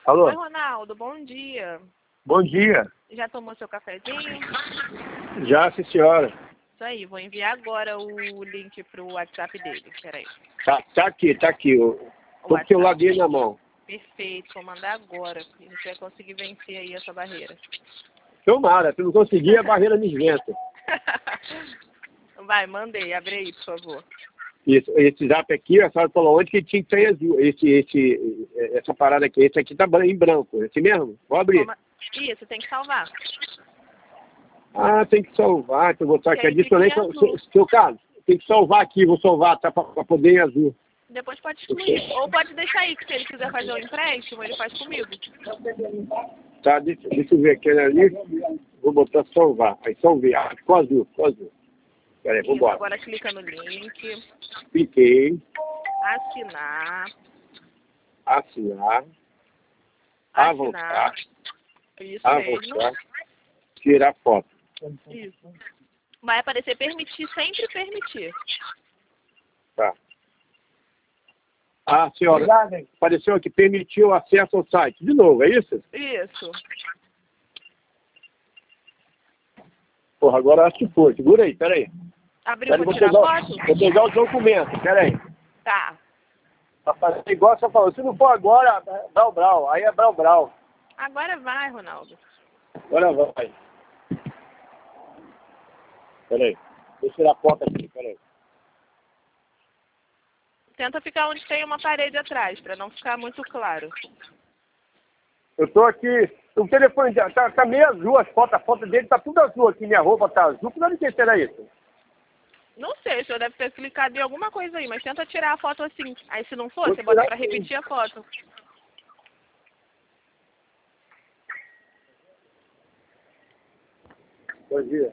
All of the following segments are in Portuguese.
Alô? Oi, Ronaldo, bom dia. Bom dia. Já tomou seu cafezinho? Já, sim, senhora. Isso aí, vou enviar agora o link pro WhatsApp dele. Peraí. Tá aqui. Tô com o celular dele na mão. Perfeito, vou mandar agora. A gente vai conseguir vencer aí essa barreira. Tomara, se não conseguir, a barreira me inventa. Vai, mandei. Abre aí, por favor. Isso, esse zap aqui, a senhora falou onde que tinha que ter azul. Essa parada aqui, esse aqui tá em branco. Esse mesmo? Vou abrir. Isso, tem que salvar. Ah, tem que salvar, que eu vou botar aqui. Adicionei, seu Carlos, tem que salvar aqui, vou salvar, tá, pra poder em azul. Depois pode excluir. Ou pode deixar aí, que se ele quiser fazer um empréstimo, ele faz comigo. Tá, deixa eu ver aqui ali. Vou botar salvar. Aí salvei. Ah, ficou azul. Peraí, vamos embora. Agora clica no link. Cliquei. Assinar. Avançar. Isso mesmo. Tirar foto. Isso. Vai aparecer permitir, sempre permitir. Tá. Ah, senhora, apareceu aqui, permitiu acesso ao site. De novo, é isso? Isso. Porra, agora acho que foi. Segura aí, peraí. Abriu pra tirar foto? Vou pegar o documento, peraí. Tá. Pra fazer igual você falou. Se não for agora, brau. Aí é brau. Agora vai, Ronaldo. Agora vai. Peraí. Deixa eu tirar a foto aqui, peraí. Tenta ficar onde tem uma parede atrás, pra não ficar muito claro. Eu tô aqui, o telefone tá meio azul, a foto dele tá tudo azul aqui, minha roupa tá azul, que não sei se era isso. Não sei, o senhor deve ter clicado em alguma coisa aí, mas tenta tirar a foto assim. Aí se não for, você bota pra repetir a foto. Bom dia.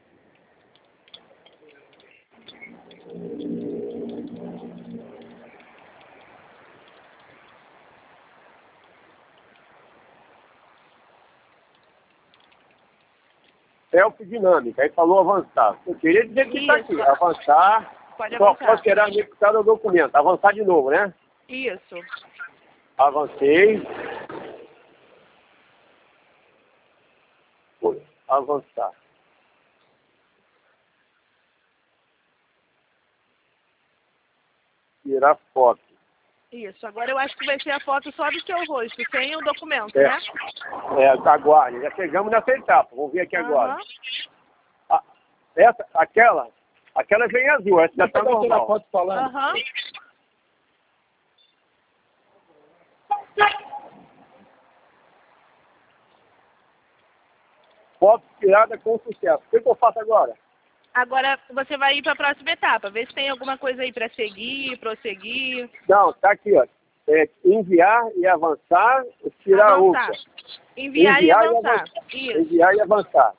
Selfie dinâmica, aí falou avançar. Eu queria dizer que tá aqui, avançar. Pode avançar. Pode tirar anexado ao documento, avançar de novo, né? Isso. Avancei. Avançar. Tirar foto. Isso, agora eu acho que vai ser a foto só do seu rosto, sem o documento, né? Aguarde, já chegamos nessa etapa, vamos ver aqui agora. Aquela vem azul, essa já tá normal. Foto falando. Foto tirada com sucesso. O que eu faço agora? Agora você vai ir para a próxima etapa, ver se tem alguma coisa aí para seguir, prosseguir. Não, tá aqui, ó. Enviar e avançar, tirar a outra. Enviar e avançar. Isso. Enviar e avançar.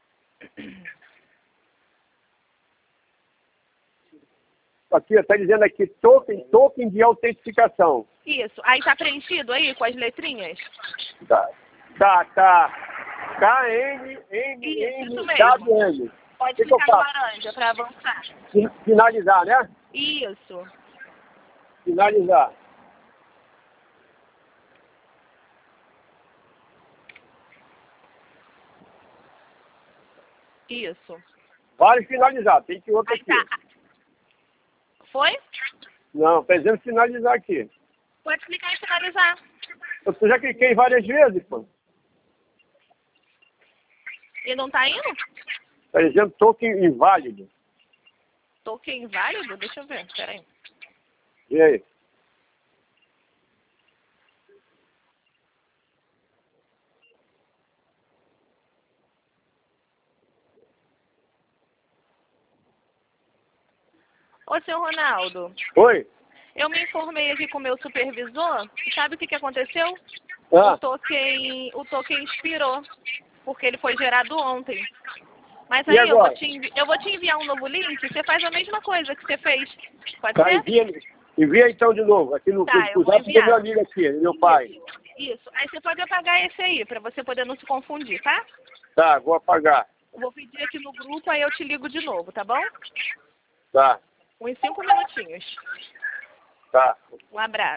Aqui, está dizendo aqui, token de autentificação. Isso. Aí tá preenchido aí com as letrinhas? Tá. KNNNWN. Pode clicar no laranja para avançar. Finalizar, né? Isso. Finalizar. Isso. Vale finalizar, tem que outro aqui. Tá. Foi? Não, precisamos finalizar aqui. Pode clicar em finalizar. Eu já cliquei várias vezes, pô. E não tá indo? Está dizendo token inválido. Token inválido? Deixa eu ver, peraí. E aí? Ô, seu Ronaldo. Oi? Eu me informei aqui com o meu supervisor. Sabe o que aconteceu? O token expirou, porque ele foi gerado ontem. Mas aí eu vou te enviar um novo link, você faz a mesma coisa que você fez. Pode ser? Envia então de novo, aqui no zap do meu amigo aqui, meu pai. Isso. Aí você pode apagar esse aí, para você poder não se confundir, tá? Tá, vou apagar. Vou pedir aqui no grupo, aí eu te ligo de novo, tá bom? Tá. Uns 5 minutinhos. Tá. Um abraço.